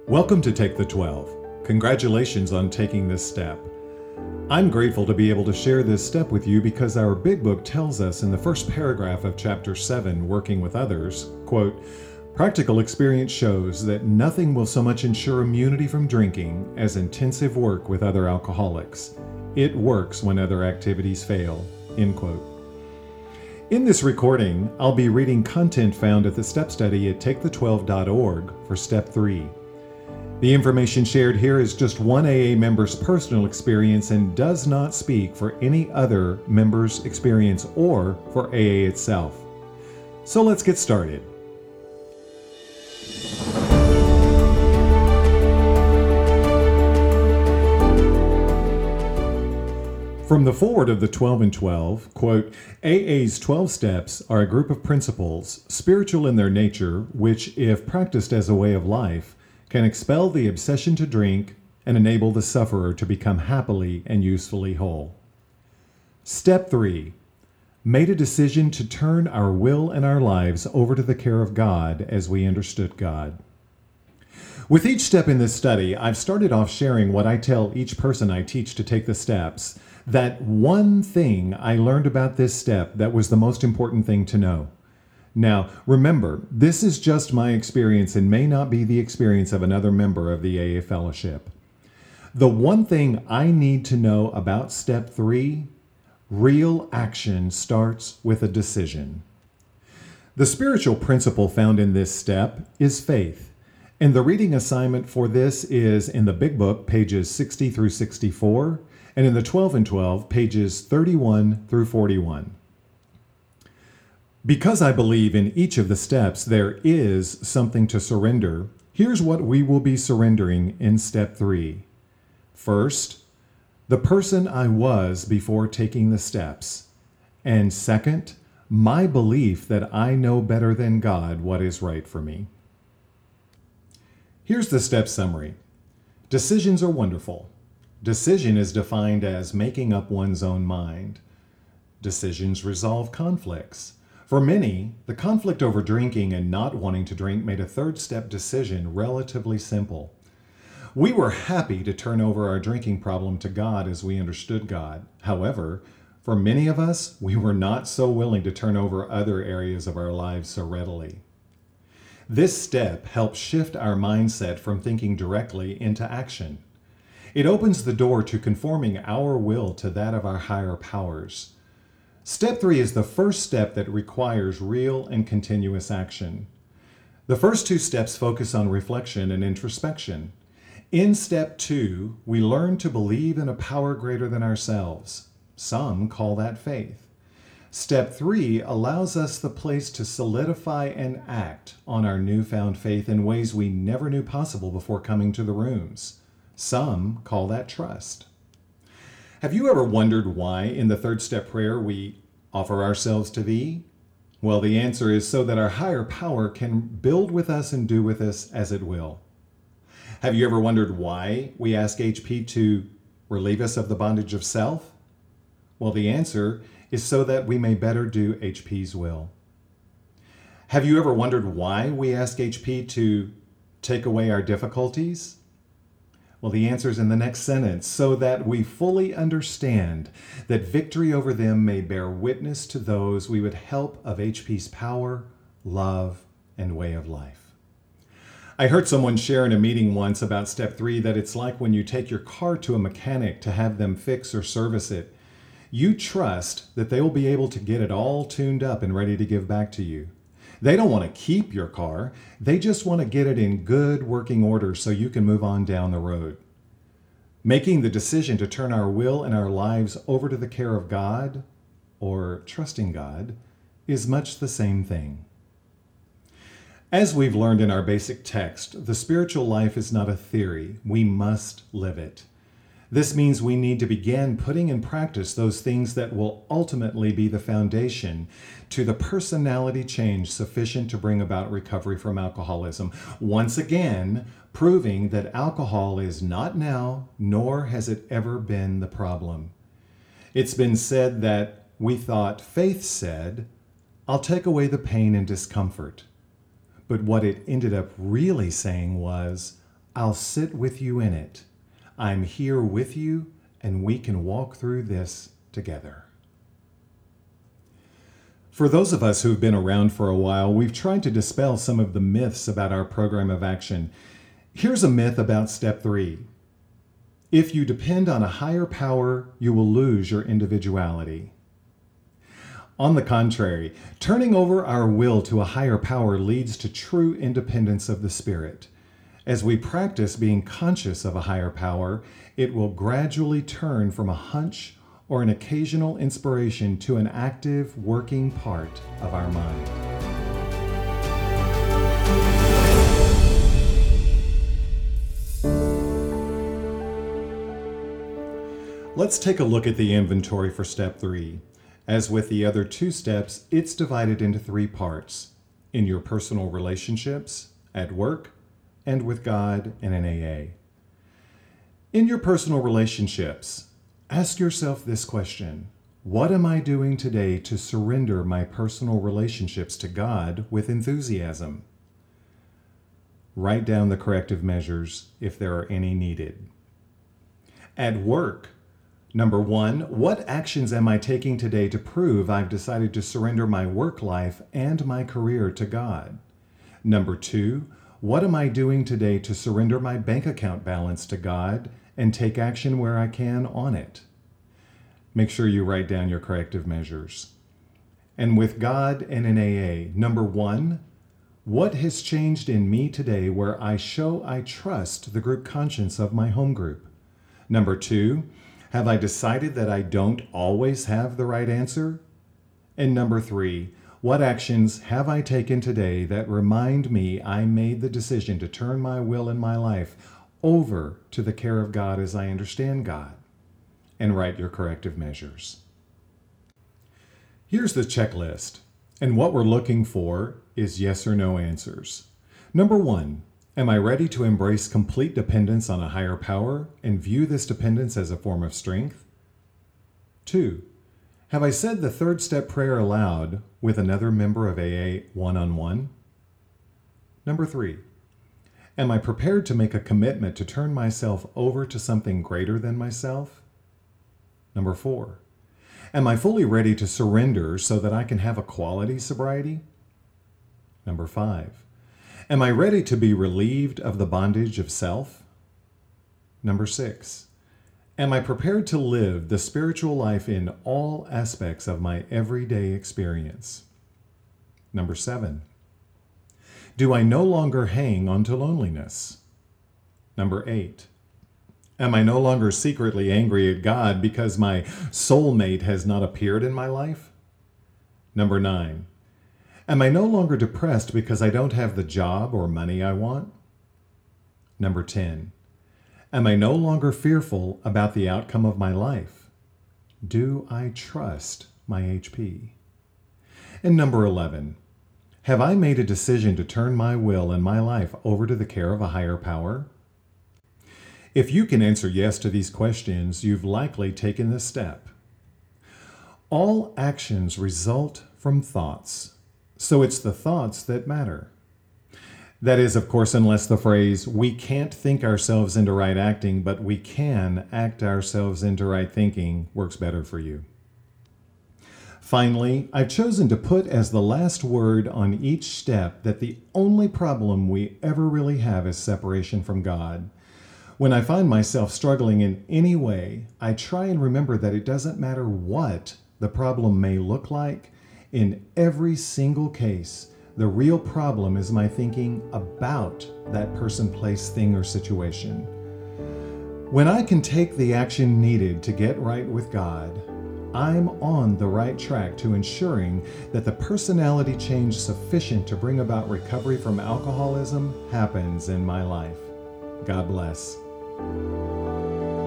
Welcome to Take the 12. Congratulations on taking this step. I'm grateful to be able to share this step with you because our big book tells us in the first paragraph of chapter 7, Working with Others, quote, "Practical experience shows that nothing will so much ensure immunity from drinking as intensive work with other alcoholics. It works when other activities fail," end quote. In this recording, I'll be reading content found at the step study at takethe12.org for step 3. The information shared here is just one AA member's personal experience and does not speak for any other member's experience or for AA itself. So let's get started. From the foreword of the 12 and 12, quote, "AA's 12 steps are a group of principles, spiritual in their nature, which, if practiced as a way of life, can expel the obsession to drink and enable the sufferer to become happily and usefully whole." Step 3. Made a decision to turn our will and our lives over to the care of God as we understood God. With each step in this study, I've started off sharing what I tell each person I teach to take the steps. That one thing I learned about this step that was the most important thing to know. Now, remember, this is just my experience and may not be the experience of another member of the AA Fellowship. The one thing I need to know about step 3, real action starts with a decision. The spiritual principle found in this step is faith. And the reading assignment for this is in the Big Book, pages 60 through 64, and in the 12 and 12, pages 31 through 41. Because I believe in each of the steps there is something to surrender, here's what we will be surrendering in step 3. First, the person I was before taking the steps. And second, my belief that I know better than God what is right for me. Here's the step summary. Decisions are wonderful. Decision is defined as making up one's own mind. Decisions resolve conflicts. For many, the conflict over drinking and not wanting to drink made a third step decision relatively simple. We were happy to turn over our drinking problem to God as we understood God. However, for many of us, we were not so willing to turn over other areas of our lives so readily. This step helps shift our mindset from thinking directly into action. It opens the door to conforming our will to that of our higher powers. Step 3 is the first step that requires real and continuous action. The first 2 steps focus on reflection and introspection. In step 2, we learn to believe in a power greater than ourselves. Some call that faith. Step 3 allows us the place to solidify and act on our newfound faith in ways we never knew possible before coming to the rooms. Some call that trust. Have you ever wondered why in the third step prayer we offer ourselves to Thee? Well, the answer is so that our higher power can build with us and do with us as it will. Have you ever wondered why we ask HP to relieve us of the bondage of self? Well, the answer is so that we may better do HP's will. Have you ever wondered why we ask HP to take away our difficulties? Well, the answer is in the next sentence, so that we fully understand that victory over them may bear witness to those we would help of HP's power, love, and way of life. I heard someone share in a meeting once about step 3 that it's like when you take your car to a mechanic to have them fix or service it. You trust that they will be able to get it all tuned up and ready to give back to you. They don't want to keep your car. They just want to get it in good working order so you can move on down the road. Making the decision to turn our will and our lives over to the care of God, or trusting God, is much the same thing. As we've learned in our basic text, the spiritual life is not a theory. We must live it. This means we need to begin putting in practice those things that will ultimately be the foundation to the personality change sufficient to bring about recovery from alcoholism. Once again, proving that alcohol is not now, nor has it ever been the problem. It's been said that we thought faith said, "I'll take away the pain and discomfort." But what it ended up really saying was, I'll sit with you in it. I'm here with you, and we can walk through this together. For those of us who've been around for a while, we've tried to dispel some of the myths about our program of action. Here's a myth about step 3. If you depend on a higher power, you will lose your individuality. On the contrary, turning over our will to a higher power leads to true independence of the spirit. As we practice being conscious of a higher power, it will gradually turn from a hunch or an occasional inspiration to an active, working part of our mind. Let's take a look at the inventory for step 3. As with the other 2 steps, it's divided into 3 parts: in your personal relationships, at work, and with God and in AA. In your personal relationships, ask yourself this question: what am I doing today to surrender my personal relationships to God with enthusiasm? Write down the corrective measures if there are any needed. At work, number 1, what actions am I taking today to prove I've decided to surrender my work life and my career to God? Number 2, what am I doing today to surrender my bank account balance to God and take action where I can on it? Make sure you write down your corrective measures. And with God and in AA, number 1, what has changed in me today where I show I trust the group conscience of my home group? Number 2, have I decided that I don't always have the right answer? And number 3, what actions have I taken today that remind me I made the decision to turn my will and my life over to the care of God as I understand God? And write your corrective measures. Here's the checklist, and what we're looking for is yes or no answers. Number 1, am I ready to embrace complete dependence on a higher power and view this dependence as a form of strength? 2, have I said the 3rd step prayer aloud with another member of AA one-on-one? Number 3, am I prepared to make a commitment to turn myself over to something greater than myself? Number 4, am I fully ready to surrender so that I can have a quality sobriety? Number 5, am I ready to be relieved of the bondage of self? Number 6, am I prepared to live the spiritual life in all aspects of my everyday experience? Number 7, do I no longer hang on to loneliness? Number 8, am I no longer secretly angry at God because my soulmate has not appeared in my life? Number 9, am I no longer depressed because I don't have the job or money I want? Number 10, am I no longer fearful about the outcome of my life? Do I trust my HP? And number 11, have I made a decision to turn my will and my life over to the care of a higher power? If you can answer yes to these questions, you've likely taken this step. All actions result from thoughts, so it's the thoughts that matter. That is, of course, unless the phrase, we can't think ourselves into right acting, but we can act ourselves into right thinking, works better for you. Finally, I've chosen to put as the last word on each step that the only problem we ever really have is separation from God. When I find myself struggling in any way, I try and remember that it doesn't matter what the problem may look like. In every single case, the real problem is my thinking about that person, place, thing, or situation. When I can take the action needed to get right with God, I'm on the right track to ensuring that the personality change sufficient to bring about recovery from alcoholism happens in my life. God bless.